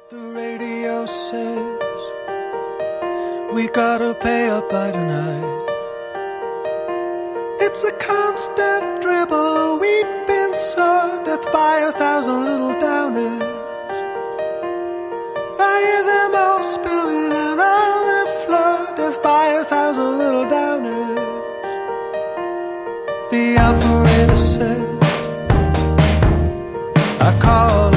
The radio says we gotta pay up by tonight. It's a constant dribble, we've been so death by 1,000 little downers. I hear them all spilling out on the floor, death by 1,000 little downers. The operator says I call